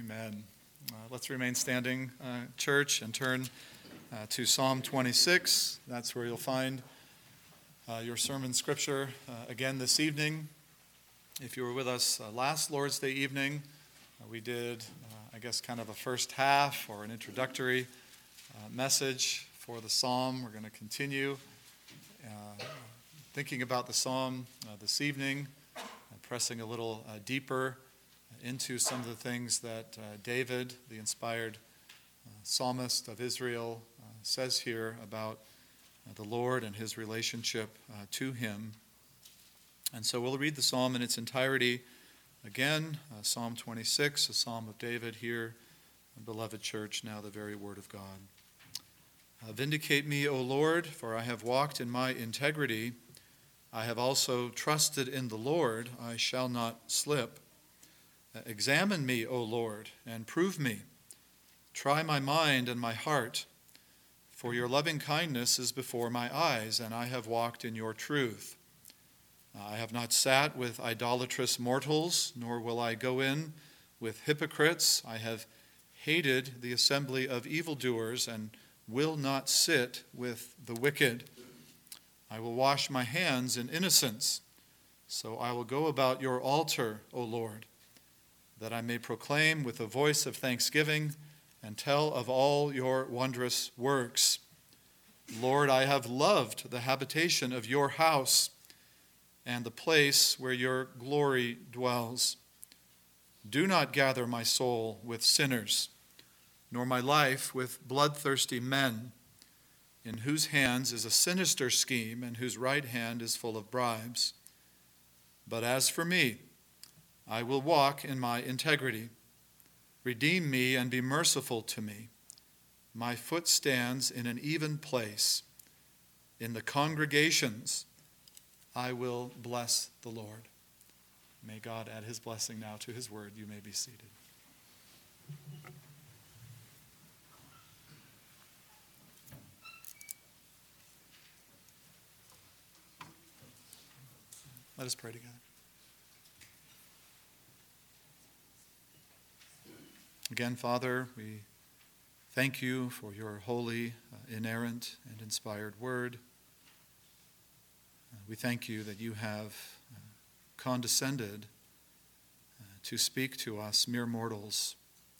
Amen. Let's remain standing, church, and turn to Psalm 26. That's where you'll find your sermon scripture again this evening. If you were with us last Lord's Day evening, we did, kind of a first half or an introductory message for the psalm. We're going to continue thinking about the psalm this evening, pressing a little deeper into some of the things that David, the inspired psalmist of Israel, says here about the Lord and his relationship to him. And so we'll read the psalm in its entirety again, Psalm 26, a psalm of David here, beloved church, now the very word of God. Vindicate me, O Lord, for I have walked in my integrity. I have also trusted in the Lord, I shall not slip. Examine me, O Lord, and prove me. Try my mind and my heart, for your loving kindness is before my eyes, and I have walked in your truth. I have not sat with idolatrous mortals, nor will I go in with hypocrites. I have hated the assembly of evildoers, and will not sit with the wicked. I will wash my hands in innocence, so I will go about your altar, O Lord, that I may proclaim with a voice of thanksgiving and tell of all your wondrous works. Lord, I have loved the habitation of your house and the place where your glory dwells. Do not gather my soul with sinners, nor my life with bloodthirsty men, in whose hands is a sinister scheme and whose right hand is full of bribes. But as for me, I will walk in my integrity. Redeem me and be merciful to me. My foot stands in an even place. In the congregations, I will bless the Lord. May God add his blessing now to his word. You may be seated. Let us pray together. Again, Father, we thank you for your holy, inerrant, and inspired word. We thank you that you have condescended to speak to us, mere mortals,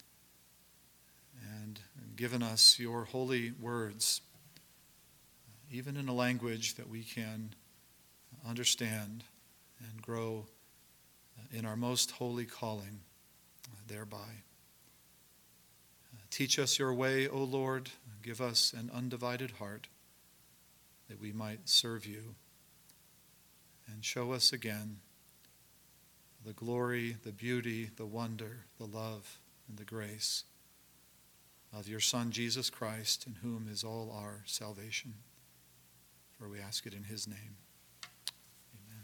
and given us your holy words, even in a language that we can understand and grow in our most holy calling thereby. Teach us your way, O Lord. Give us an undivided heart that we might serve you. And show us again the glory, the beauty, the wonder, the love, and the grace of your Son, Jesus Christ, in whom is all our salvation. For we ask it in his name. Amen.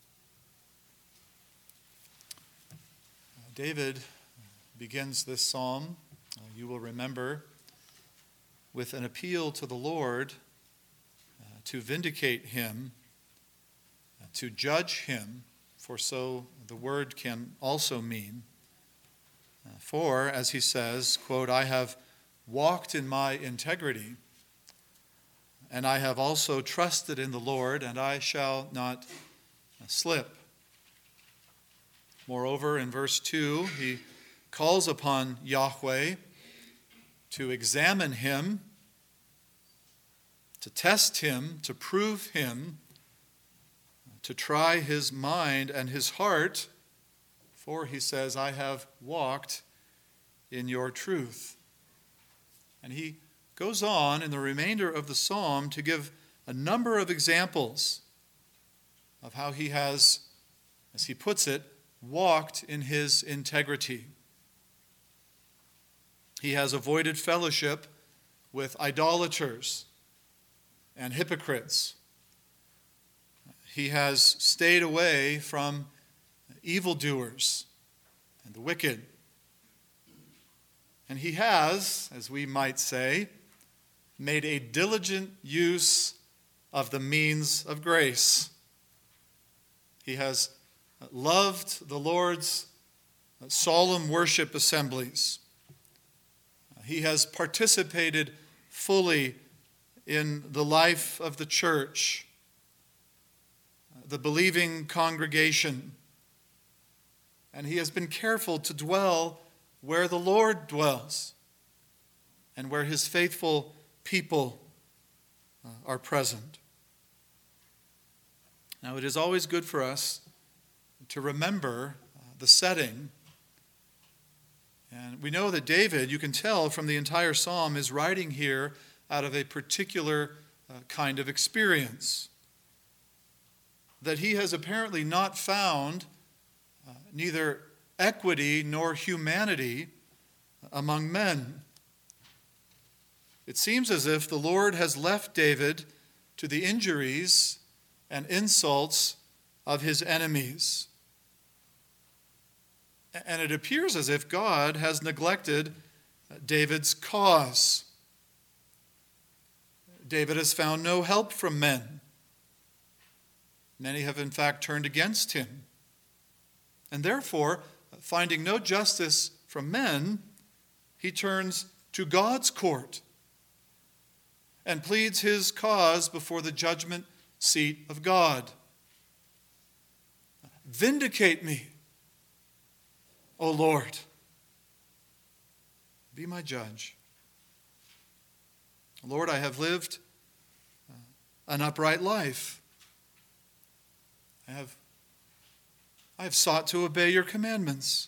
David begins this psalm, you will remember, with an appeal to the Lord to vindicate him, to judge him, for so the word can also mean. For, as he says, quote, I have walked in my integrity, and I have also trusted in the Lord, and I shall not slip. Moreover, in verse 2, he calls upon Yahweh to examine him, to test him, to prove him, to try his mind and his heart, for he says, I have walked in your truth. And he goes on in the remainder of the psalm to give a number of examples of how he has, as he puts it, walked in his integrity. He has avoided fellowship with idolaters and hypocrites. He has stayed away from evildoers and the wicked. And he has, as we might say, made a diligent use of the means of grace. He has loved the Lord's solemn worship assemblies. He has participated fully in the life of the church, the believing congregation, and he has been careful to dwell where the Lord dwells and where his faithful people are present. Now, it is always good for us to remember the setting. And we know that David, you can tell from the entire psalm, is writing here out of a particular kind of experience. That he has apparently not found neither equity nor humanity among men. It seems as if the Lord has left David to the injuries and insults of his enemies. And it appears as if God has neglected David's cause. David has found no help from men. Many have in fact turned against him. And therefore, finding no justice from men, he turns to God's court and pleads his cause before the judgment seat of God. Vindicate me, O Lord. Be my judge. Lord, I have lived an upright life. I have sought to obey your commandments.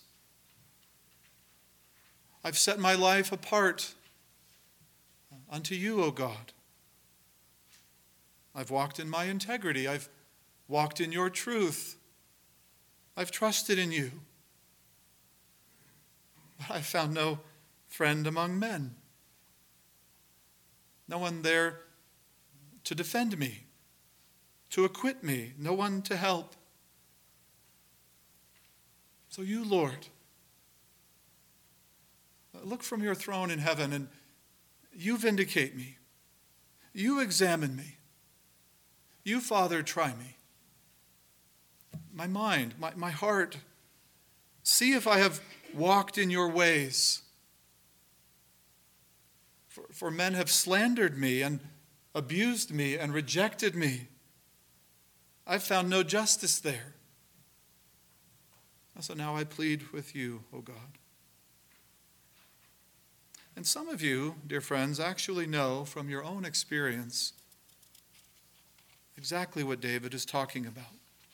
I've set my life apart unto you, O God. I've walked in my integrity. I've walked in your truth. I've trusted in you. But I've found no friend among men. No one there to defend me, to acquit me, no one to help. So you, Lord, look from your throne in heaven and you vindicate me. You examine me. You, Father, try me. My mind, my heart, see if I have walked in your ways. For men have slandered me and abused me and rejected me. I've found no justice there. So now I plead with you, O God. And some of you, dear friends, actually know from your own experience exactly what David is talking about.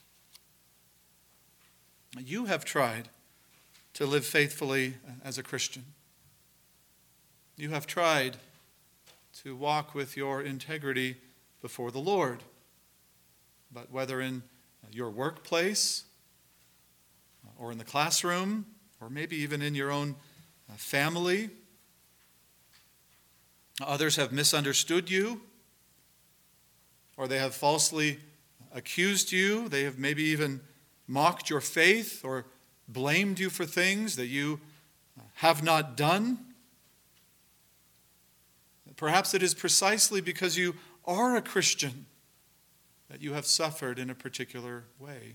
You have tried to live faithfully as a Christian. You have tried to walk with your integrity before the Lord. But whether in your workplace or in the classroom or maybe even in your own family, others have misunderstood you, or they have falsely accused you. They have maybe even mocked your faith or blamed you for things that you have not done. Perhaps it is precisely because you are a Christian that you have suffered in a particular way.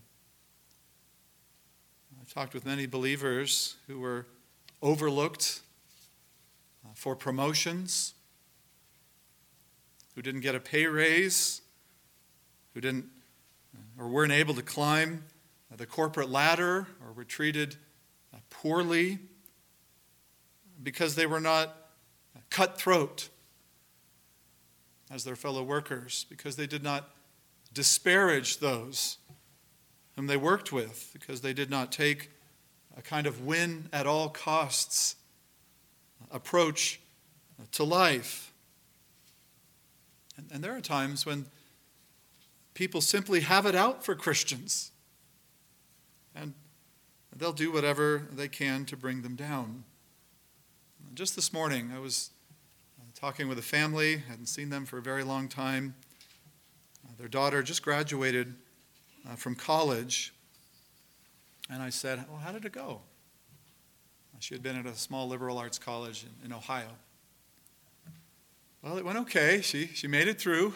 I've talked with many believers who were overlooked for promotions, who didn't get a pay raise, who didn't or weren't able to climb the corporate ladder, or were treated poorly because they were not cutthroat as their fellow workers, because they did not disparage those whom they worked with, because they did not take a kind of win at all costs approach to life. And there are times when people simply have it out for Christians, and they'll do whatever they can to bring them down. Just this morning, I was talking with a family, hadn't seen them for a very long time. Their daughter just graduated from college, and I said, well, how did it go? She had been at a small liberal arts college in Ohio. Well, it went okay. She made it through.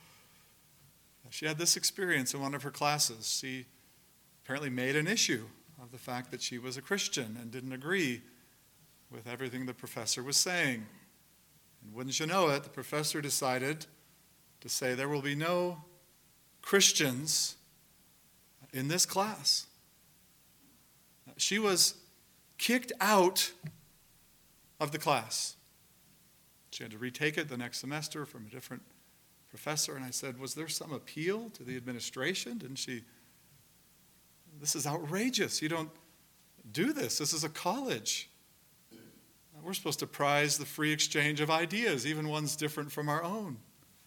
She had this experience in one of her classes. She apparently made an issue of the fact that she was a Christian and didn't agree with everything the professor was saying. And wouldn't you know it, the professor decided to say there will be no Christians in this class. She was kicked out of the class. She had to retake it the next semester from a different professor. And I said, was there some appeal to the administration? Didn't she? This is outrageous. You don't do this. This is a college. We're supposed to prize the free exchange of ideas, even ones different from our own.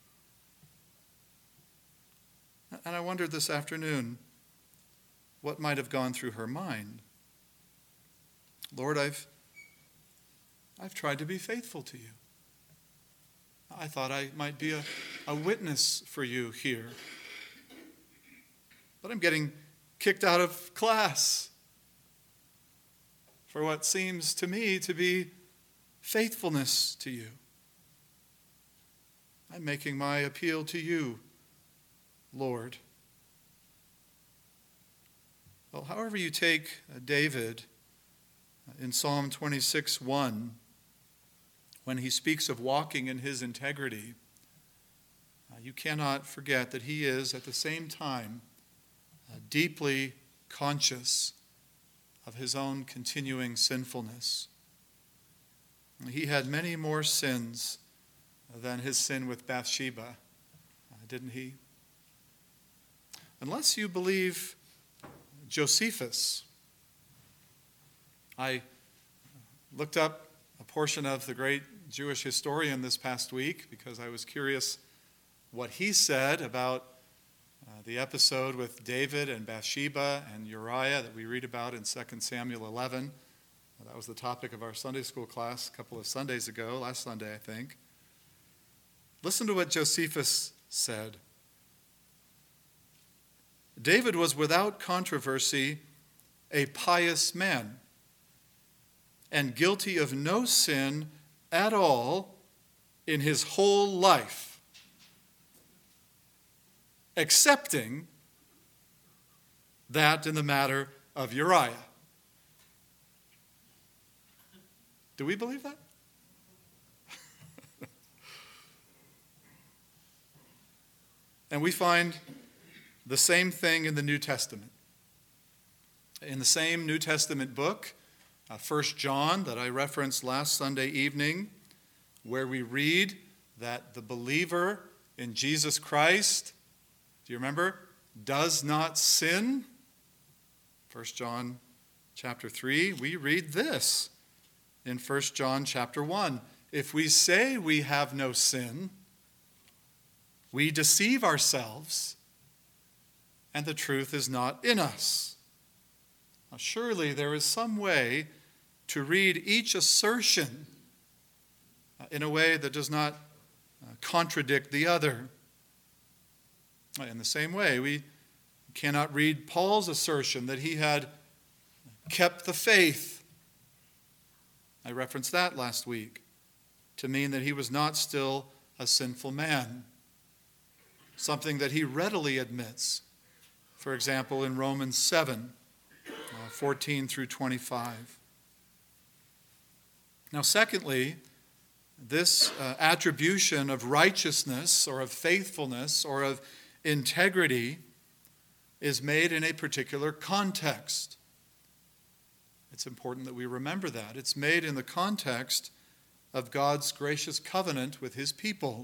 And I wondered this afternoon what might have gone through her mind. Lord, I've tried to be faithful to you. I thought I might be a witness for you here. But I'm getting kicked out of class for what seems to me to be faithfulness to you. I'm making my appeal to you, Lord. Well, however you take David in Psalm 26:1, when he speaks of walking in his integrity, you cannot forget that he is at the same time deeply conscious of his own continuing sinfulness. He had many more sins than his sin with Bathsheba, didn't he? Unless you believe Josephus. I looked up a portion of the great Jewish historian this past week because I was curious what he said about the episode with David and Bathsheba and Uriah that we read about in 2 Samuel 11. That was the topic of our Sunday school class a couple of Sundays ago, last Sunday, I think. Listen to what Josephus said. David was without controversy a pious man and guilty of no sin at all in his whole life, excepting that in the matter of Uriah. Do we believe that? And we find the same thing in the New Testament. In the same New Testament book, 1 John, that I referenced last Sunday evening, where we read that the believer in Jesus Christ, do you remember, does not sin. 1 John chapter 3, we read this in 1 John chapter 1. If we say we have no sin, we deceive ourselves, and the truth is not in us. Now, surely there is some way to read each assertion in a way that does not contradict the other. In the same way, we cannot read Paul's assertion that he had kept the faith. I referenced that last week to mean that he was not still a sinful man, something that he readily admits. For example, in Romans 7, 14 through 25. Now, secondly, this attribution of righteousness or of faithfulness or of integrity is made in a particular context. It's important that we remember that. It's made in the context of God's gracious covenant with his people.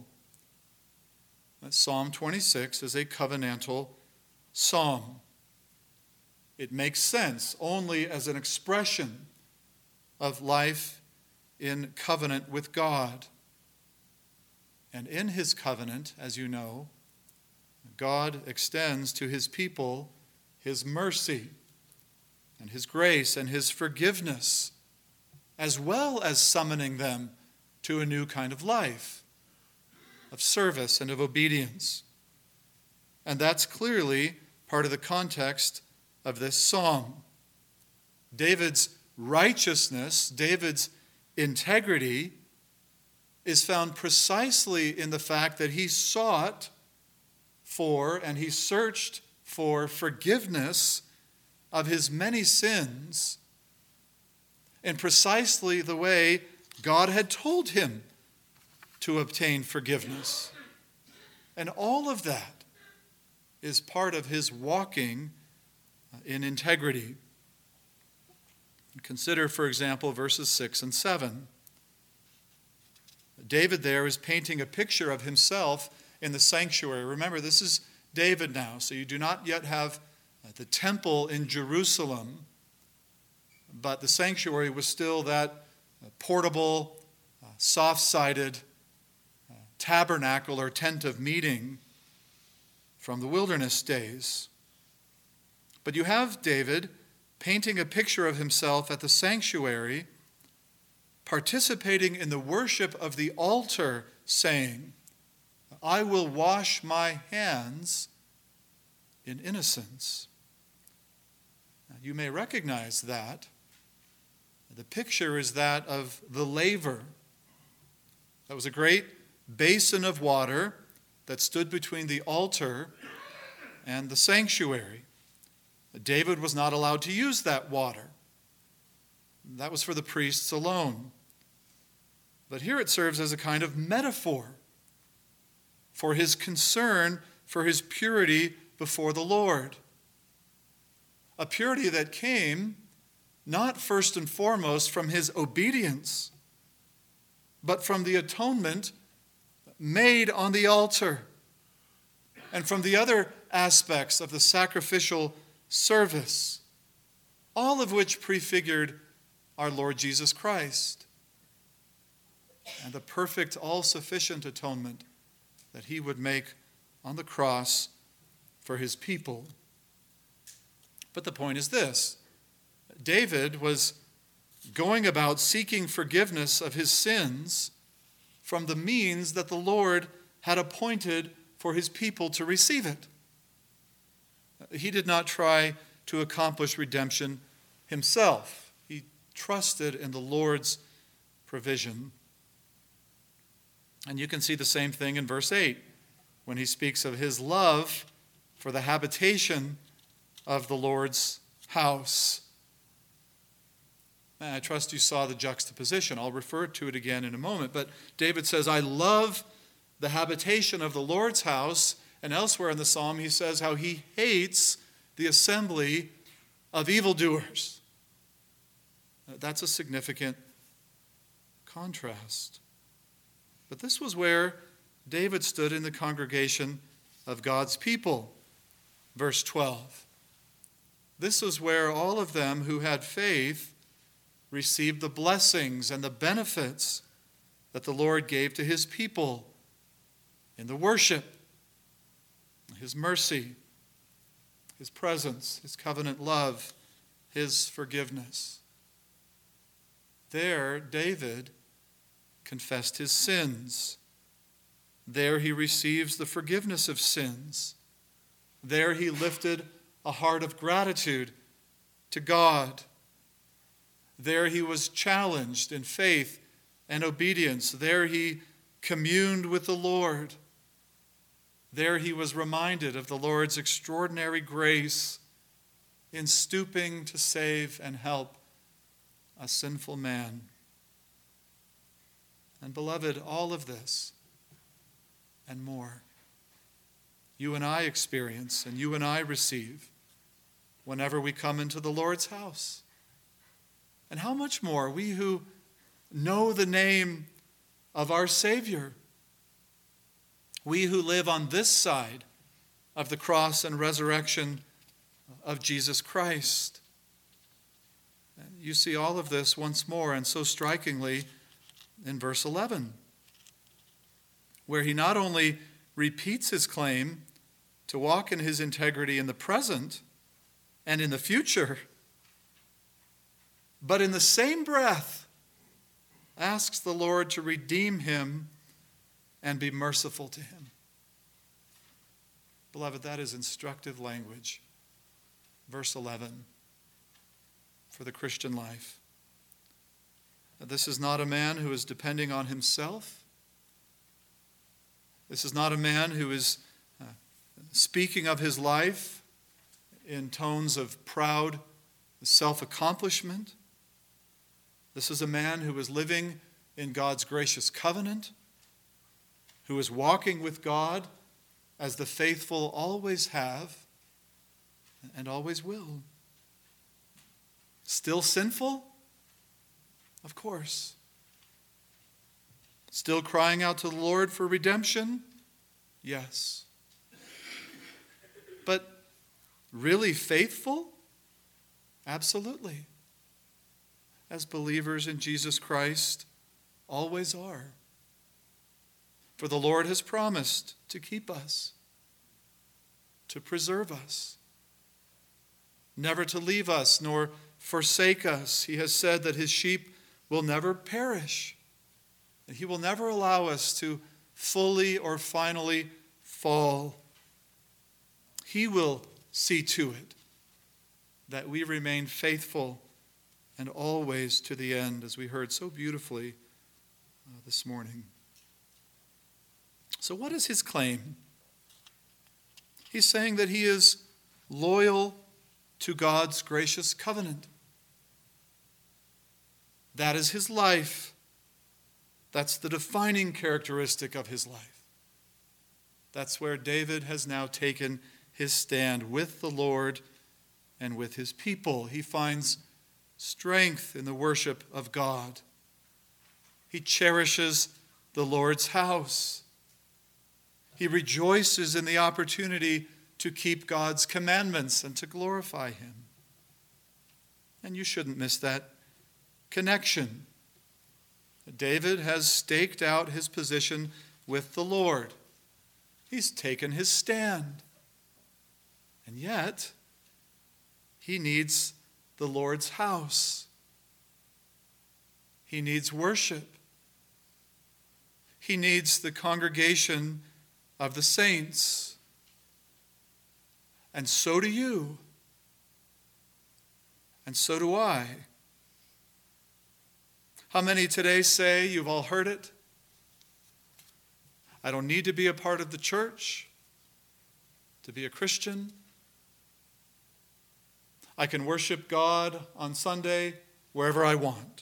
Psalm 26 is a covenantal psalm. It makes sense only as an expression of life in covenant with God. And in his covenant, as you know, God extends to his people his mercy and his grace and his forgiveness, as well as summoning them to a new kind of life, of service and of obedience. And that's clearly part of the context of this psalm. David's righteousness, David's integrity, is found precisely in the fact that he sought for and he searched for forgiveness of his many sins in precisely the way God had told him to obtain forgiveness. And all of that is part of his walking in integrity. Consider, for example, verses 6 and 7. David there is painting a picture of himself in the sanctuary. Remember, this is David now, so you do not yet have the temple in Jerusalem, but the sanctuary was still that portable, soft-sided tabernacle or tent of meeting from the wilderness days. But you have David painting a picture of himself at the sanctuary, participating in the worship of the altar, saying, I will wash my hands in innocence. Now, you may recognize that. The picture is that of the laver. That was a great basin of water that stood between the altar and the sanctuary. David was not allowed to use that water. That was for the priests alone. But here it serves as a kind of metaphor for his concern for his purity before the Lord. A purity that came not first and foremost from his obedience, but from the atonement made on the altar and from the other aspects of the sacrificial service, all of which prefigured our Lord Jesus Christ and the perfect, all-sufficient atonement that he would make on the cross for his people. But the point is this: David was going about seeking forgiveness of his sins from the means that the Lord had appointed for his people to receive it. He did not try to accomplish redemption himself. He trusted in the Lord's provision. And you can see the same thing in verse 8 when he speaks of his love for the habitation of the Lord's house. I trust you saw the juxtaposition. I'll refer to it again in a moment. But David says, I love the habitation of the Lord's house. And elsewhere in the psalm, he says how he hates the assembly of evildoers. That's a significant contrast. But this was where David stood in the congregation of God's people. Verse 12. This was where all of them who had faith received the blessings and the benefits that the Lord gave to his people in the worship, his mercy, his presence, his covenant love, his forgiveness. There, David confessed his sins. There he receives the forgiveness of sins. There he lifted a heart of gratitude to God. There he was challenged in faith and obedience. There he communed with the Lord. There he was reminded of the Lord's extraordinary grace in stooping to save and help a sinful man. And beloved, all of this and more, you and I experience and you and I receive whenever we come into the Lord's house. And how much more we who know the name of our Savior, we who live on this side of the cross and resurrection of Jesus Christ. You see all of this once more, and so strikingly, in verse 11, where he not only repeats his claim to walk in his integrity in the present and in the future, but in the same breath asks the Lord to redeem him and be merciful to him. Beloved, that is instructive language. Verse 11, for the Christian life. This is not a man who is depending on himself. This is not a man who is speaking of his life in tones of proud self-accomplishment. This is a man who was living in God's gracious covenant, who was walking with God as the faithful always have and always will. Still sinful? Of course. Still crying out to the Lord for redemption? Yes. But really faithful? Absolutely. As believers in Jesus Christ always are. For the Lord has promised to keep us, to preserve us, never to leave us nor forsake us. He has said that his sheep will never perish. That he will never allow us to fully or finally fall. He will see to it that we remain faithful and always to the end, as we heard so beautifully this morning. So what is his claim? He's saying that he is loyal to God's gracious covenant. That is his life. That's the defining characteristic of his life. That's where David has now taken his stand with the Lord and with his people. He finds strength in the worship of God. He cherishes the Lord's house. He rejoices in the opportunity to keep God's commandments and to glorify him. And you shouldn't miss that connection. David has staked out his position with the Lord. He's taken his stand. And yet, he needs the Lord's house. He needs worship. He needs the congregation of the saints. And so do you. And so do I. How many today say, you've all heard it, I don't need to be a part of the church to be a Christian. I can worship God on Sunday wherever I want.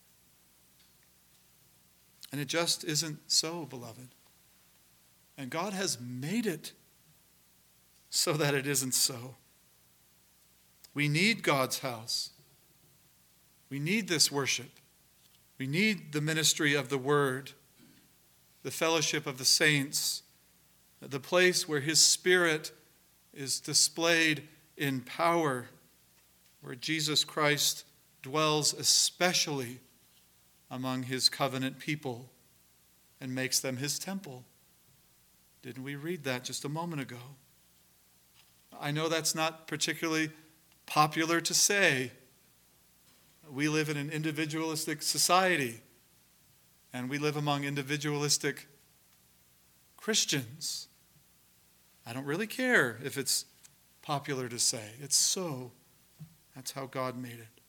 And it just isn't so, beloved. And God has made it so that it isn't so. We need God's house. We need this worship. We need the ministry of the Word, the fellowship of the saints, the place where His Spirit is displayed in power, where Jesus Christ dwells especially among His covenant people and makes them His temple. Didn't we read that just a moment ago? I know that's not particularly popular to say. We live in an individualistic society, and we live among individualistic Christians. I don't really care if it's popular to say. It's so. That's how God made it.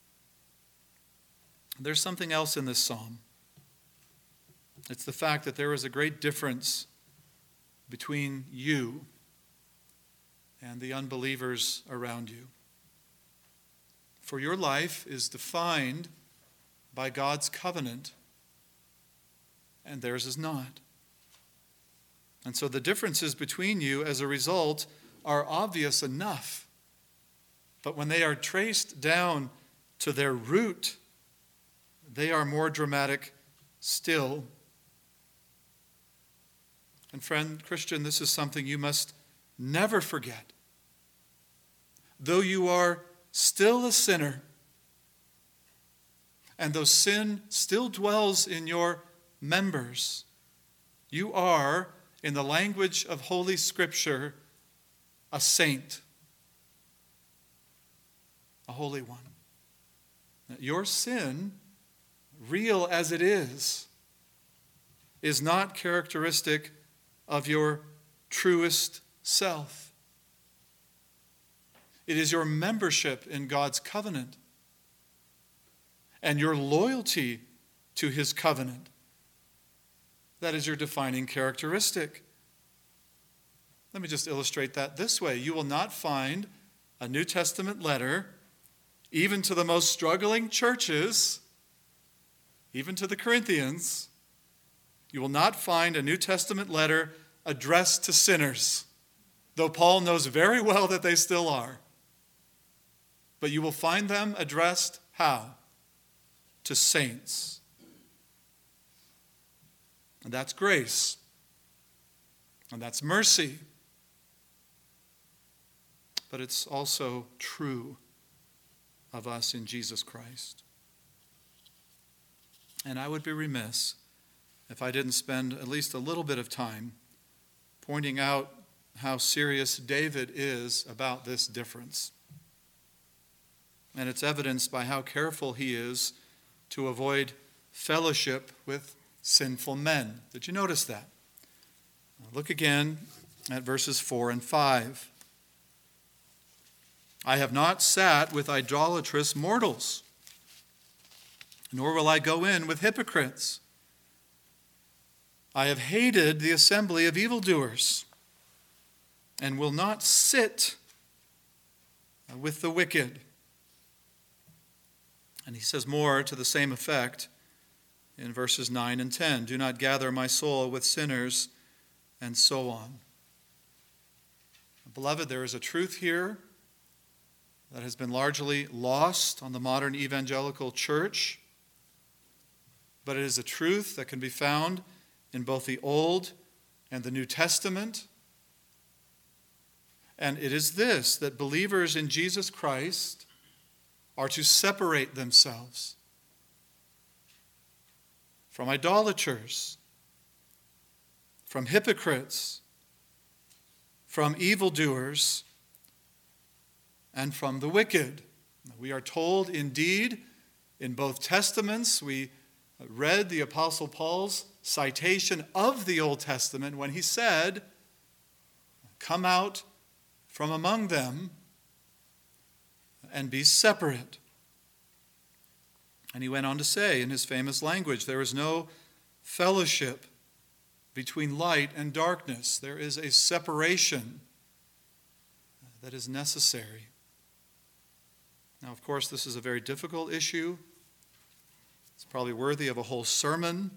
There's something else in this psalm. It's the fact that there is a great difference between you and the unbelievers around you. For your life is defined by God's covenant, and theirs is not. And so the differences between you as a result are obvious enough. But when they are traced down to their root, they are more dramatic still. And friend, Christian, this is something you must never forget. Though you are still a sinner, and though sin still dwells in your members, you are, in the language of Holy Scripture, a saint, a holy one. Your sin, real as it is not characteristic of your truest self. It is your membership in God's covenant and your loyalty to His covenant. That is your defining characteristic. Let me just illustrate that this way. You will not find a New Testament letter even to the most struggling churches, even to the Corinthians, you will not find a New Testament letter addressed to sinners, though Paul knows very well that they still are. But you will find them addressed how? To saints. And that's grace. And that's mercy. But it's also true of us in Jesus Christ. And I would be remiss if I didn't spend at least a little bit of time pointing out how serious David is about this difference. And it's evidenced by how careful he is to avoid fellowship with sinful men. Did you notice that? Look again at verses 4 and 5. I have not sat with idolatrous mortals, nor will I go in with hypocrites. I have hated the assembly of evildoers, and will not sit with the wicked. And he says more to the same effect in verses 9 and 10. Do not gather my soul with sinners, and so on. Beloved, there is a truth here that has been largely lost on the modern evangelical church, but it is a truth that can be found in both the Old and the New Testament. And it is this, that believers in Jesus Christ are to separate themselves from idolaters, from hypocrites, from evildoers, and from the wicked. We are told indeed in both Testaments, we read the Apostle Paul's citation of the Old Testament when he said, come out from among them and be separate. And he went on to say in his famous language, there is no fellowship between light and darkness. There is a separation that is necessary. Now, of course, this is a very difficult issue. It's probably worthy of a whole sermon.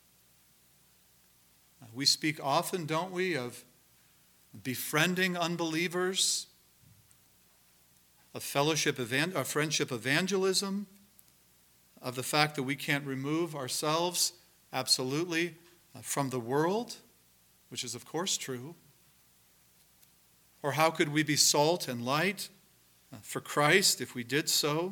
We speak often, don't we, of befriending unbelievers, of friendship evangelism, of the fact that we can't remove ourselves absolutely from the world, which is of course true. Or how could we be salt and light for Christ if we did so?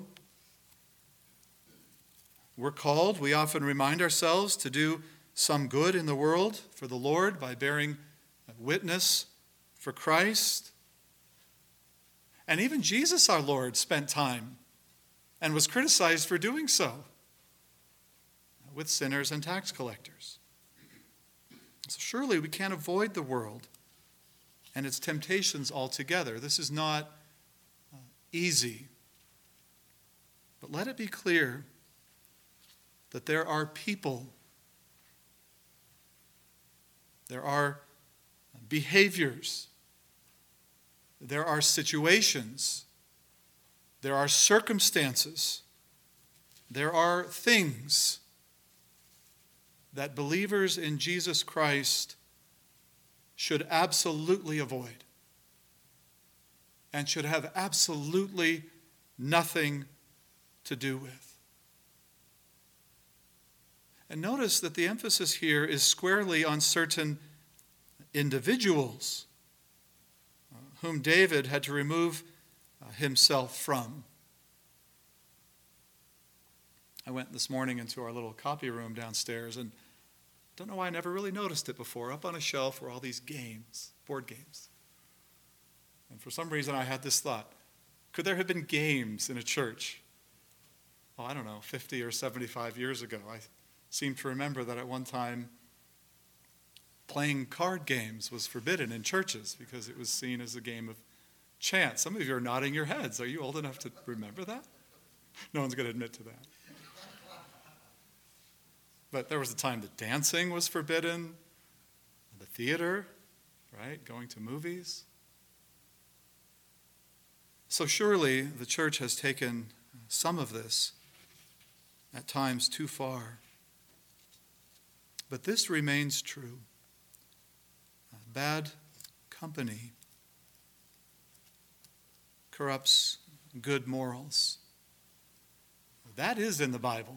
We're called, we often remind ourselves, to do some good in the world for the Lord by bearing witness for Christ. And even Jesus, our Lord, spent time and was criticized for doing so with sinners and tax collectors. So surely we can't avoid the world and its temptations altogether. This is not easy. But let it be clear that there are people, there are behaviors, there are situations, there are circumstances, there are things that believers in Jesus Christ should absolutely avoid and should have absolutely nothing to do with. And notice that the emphasis here is squarely on certain individuals whom David had to remove himself from. I went this morning into our little copy room downstairs, and don't know why I never really noticed it before. Up on a shelf were all these games, board games. And for some reason I had this thought, could there have been games in a church? Oh, I don't know, 50 or 75 years ago. I seem to remember that at one time playing card games was forbidden in churches because it was seen as a game of chance. Some of you are nodding your heads. Are you old enough to remember that? No one's going to admit to that. But there was a time that dancing was forbidden, the theater, right, going to movies. So surely the church has taken some of this, at times too far. But this remains true. Bad company corrupts good morals. That is in the Bible.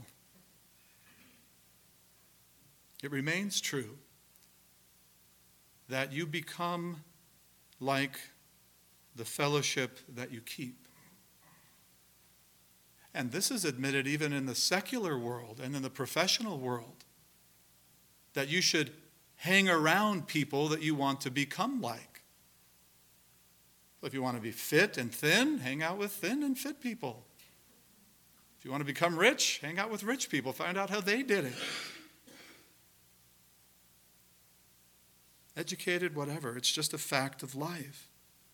It remains true that you become like the fellowship that you keep. And this is admitted even in the secular world and in the professional world, that you should hang around people that you want to become like. So if you want to be fit and thin, hang out with thin and fit people. If you want to become rich, hang out with rich people. Find out how they did it. Educated, whatever. It's just a fact of life.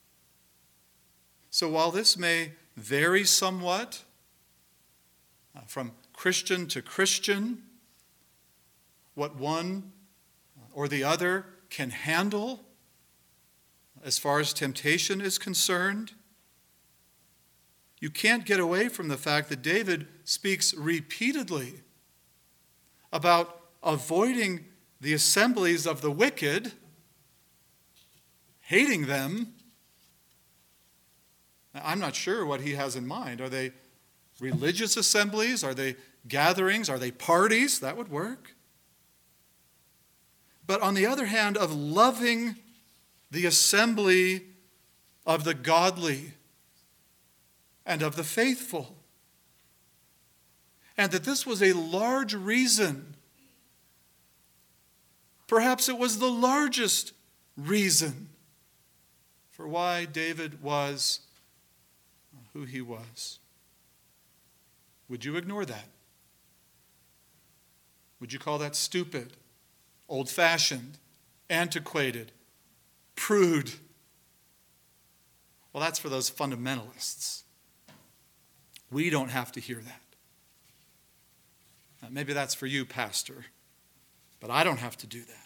So while this may vary somewhat from Christian to Christian, what one or the other can handle as far as temptation is concerned, you can't get away from the fact that David speaks repeatedly about avoiding the assemblies of the wicked, hating them. Now, I'm not sure what he has in mind. Are they religious assemblies? Are they gatherings? Are they parties? That would work. But on the other hand, of loving the assembly of the godly and of the faithful. And that this was a large reason. Perhaps it was the largest reason for why David was who he was. Would you ignore that? Would you call that stupid, old-fashioned, antiquated, prude? Well, that's for those fundamentalists. We don't have to hear that. Now, maybe that's for you, pastor, but I don't have to do that.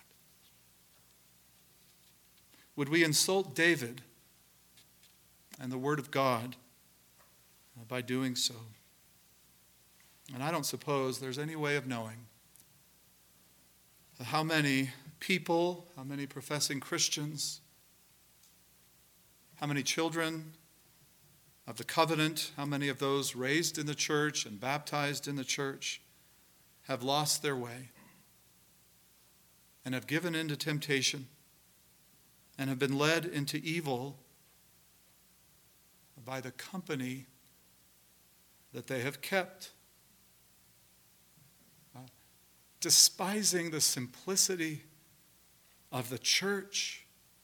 Would we insult David and the Word of God by doing so? And I don't suppose there's any way of knowing how many people, how many professing Christians, how many children of the covenant, how many of those raised in the church and baptized in the church have lost their way and have given in to temptation and have been led into evil by the company that they have kept, despising the simplicity of the church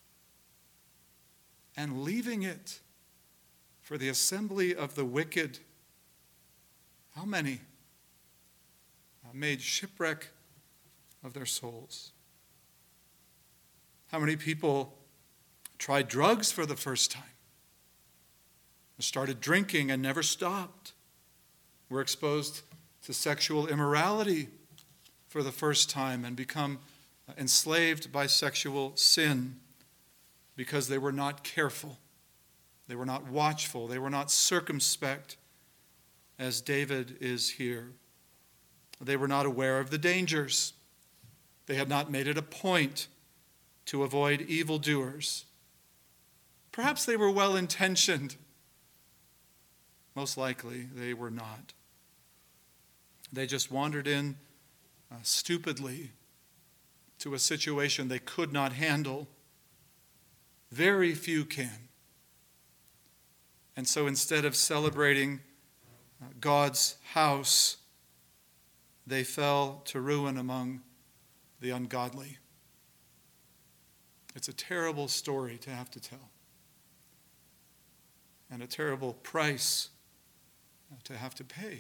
and leaving it for the assembly of the wicked. How many made shipwreck of their souls? How many people tried drugs for the first time, started drinking and never stopped, were exposed to sexual immorality for the first time and become enslaved by sexual sin because they were not careful, they were not watchful, they were not circumspect, as David is here. They were not aware of the dangers. They had not made it a point to avoid evildoers. Perhaps they were well-intentioned. Most likely, they were not. They just wandered in stupidly to a situation they could not handle. Very few can. And so instead of celebrating God's house, they fell to ruin among the ungodly. It's a terrible story to have to tell, and a terrible price to have to pay.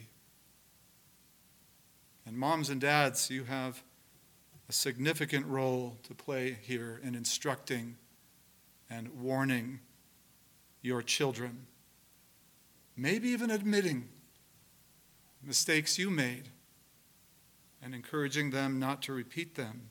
And moms and dads, you have a significant role to play here in instructing and warning your children, maybe even admitting mistakes you made and encouraging them not to repeat them.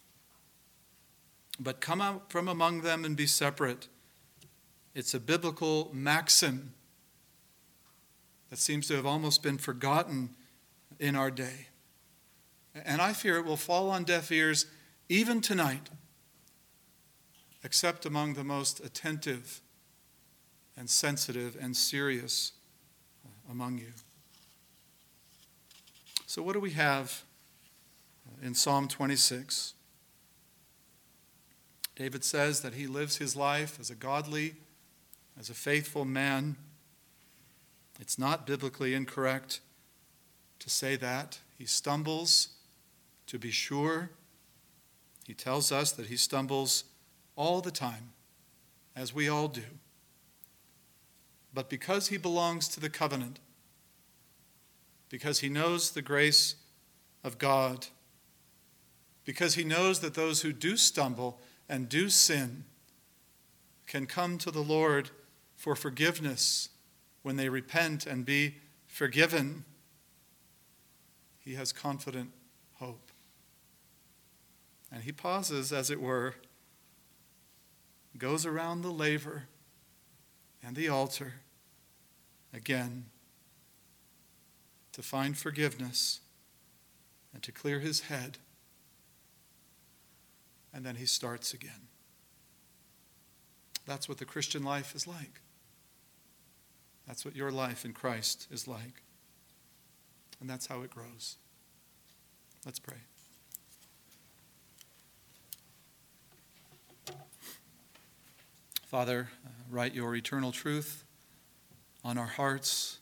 But come out from among them and be separate. It's a biblical maxim that seems to have almost been forgotten in our day. And I fear it will fall on deaf ears even tonight, except among the most attentive and sensitive and serious among you. So what do we have in Psalm 26? David says that he lives his life as a godly, as a faithful man. It's not biblically incorrect to say that. He stumbles, to be sure. He tells us that he stumbles all the time, as we all do. But because he belongs to the covenant, because he knows the grace of God, because he knows that those who do stumble and do sin can come to the Lord for forgiveness when they repent and be forgiven, he has confident hope. And he pauses, as it were, goes around the laver and the altar again to find forgiveness and to clear his head. And then he starts again. That's what the Christian life is like. That's what your life in Christ is like. And that's how it grows. Let's pray. Father, write your eternal truth on our hearts.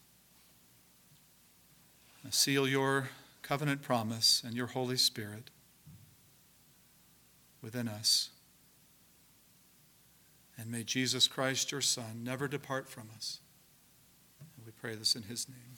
Seal your covenant promise and your Holy Spirit within us. And may Jesus Christ, your Son, never depart from us. And we pray this in his name.